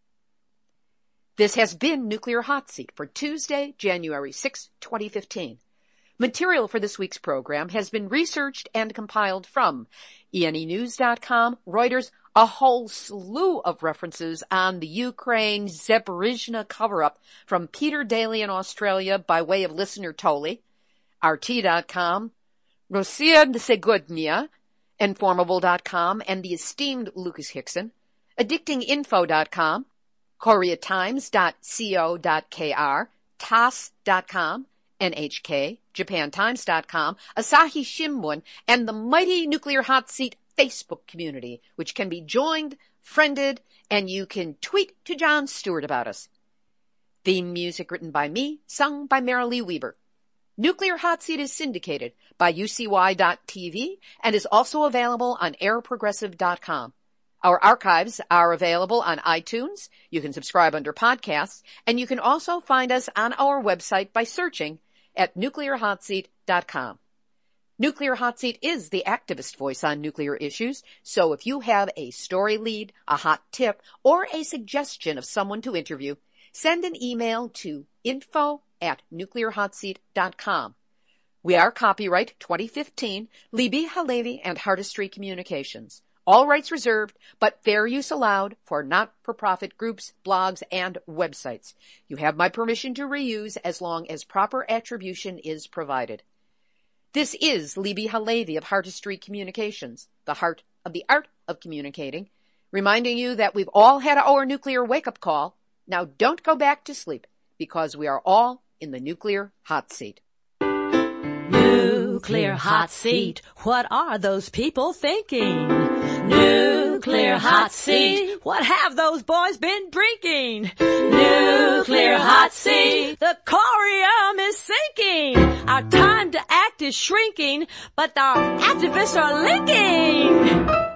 This has been Nuclear Hot Seat for Tuesday, January sixth, twenty fifteen. Material for this week's program has been researched and compiled from E N E News dot com, Reuters, a whole slew of references on the Ukraine Zaporizhzhia cover-up from Peter Daly in Australia by way of listener Tolley, R T dot com, Rossiya Segodnia, Informable dot com, and the esteemed Lucas Hickson, Addicting Info dot com, Korea Times dot co dot k r, T A S S dot com, N H K, Japan Times dot com, Asahi Shimbun, and the mighty Nuclear Hot Seat Facebook community, which can be joined, friended, and you can tweet to Jon Stewart about us. Theme music written by me, sung by Marilee Weber. Nuclear Hot Seat is syndicated by U C Y dot T V and is also available on air progressive dot com. Our archives are available on iTunes. You can subscribe under podcasts, and you can also find us on our website by searching at nuclear hot seat dot com. Nuclear Hot Seat is the activist voice on nuclear issues, so if you have a story lead, a hot tip, or a suggestion of someone to interview, send an email to info at nuclear hot seat dot com. We are copyright twenty fifteen, Libby Halevi and Hardestry Communications. All rights reserved, but fair use allowed for not-for-profit groups, blogs, and websites. You have my permission to reuse as long as proper attribution is provided. This is Libby Halevi of Hardestry Communications, the heart of the art of communicating, reminding you that we've all had our nuclear wake-up call. Now don't go back to sleep, because we are all in the nuclear hot seat. Nuclear hot seat. What are those people thinking? Nuclear hot seat. What have those boys been drinking? Nuclear hot seat. The The corium is sinking. Our time to act is shrinking, but our activists are linking.